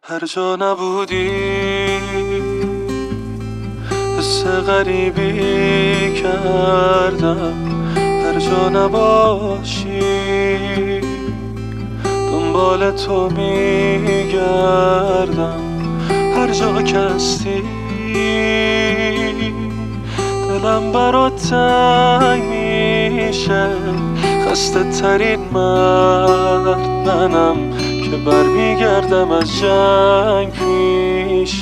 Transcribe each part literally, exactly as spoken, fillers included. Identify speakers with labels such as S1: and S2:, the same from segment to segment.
S1: هر جا نبودی حس غریبی کردم، هر جا نباشی دنبال تو میگردم، هر جا که هستی دلم برات تنگ میشه. خسته ترین مرد منم که برمیگردم از جنگ پیشت.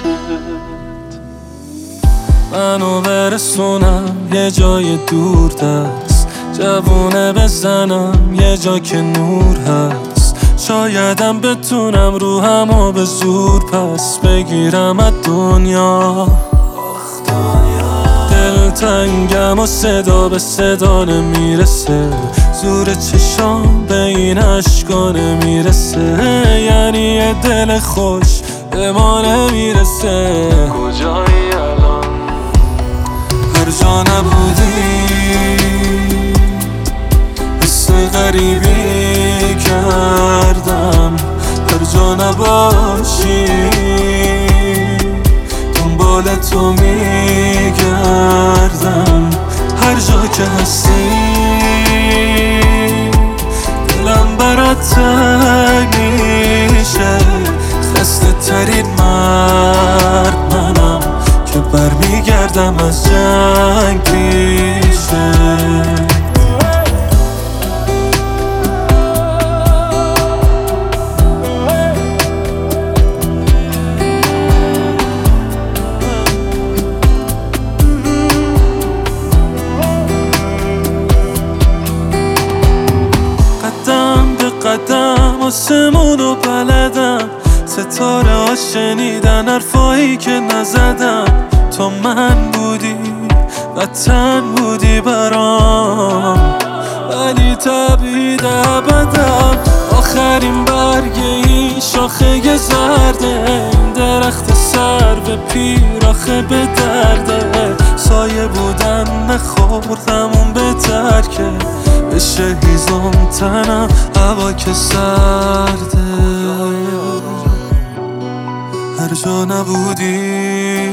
S1: منو برسونم یه جای دور دست، جوونه بزنم یه جا که نور هست. شایدم بتونم روحمو به زور پس بگیرم از دنیا. دلتنگم و صدا به صدا نمیرسه، زور چشام به این عشقا نمیرسه. یعنی یه دل خوش به ما نمیرسه. کجایی الان؟ هر جا نبودی حس غریبی کردم، هر جا نباشی دنبال تو میگردم، هر جا که هستی دلم برات تنگ میشه. خسته ترین مرد منم که برمیگردم از جنگ پیشه. قدم آسمونو بلدم، ستاره ها شنیدن حرفایی که نزدم. تو من بودی وطن بودی برام، ولی تبعید ابدم. آخرین برگ این شاخه زرده، این درخت سر به پیر آخه به درده. سایه بودن نخوردم اون بهتر که بشه هیزم تنم هوا که سرده. هر جا نبودی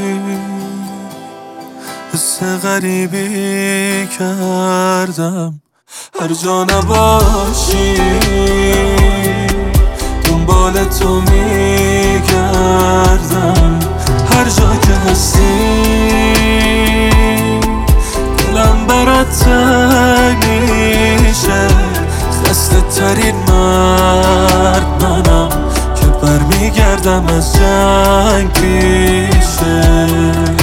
S1: حس غریبی کردم، هر جا نباشی دنبال تو میگردم، هر جا که هستی دلم برات تنگ میشه. خسته ترین مرد منم که برمیگردم از جنگ پیشه.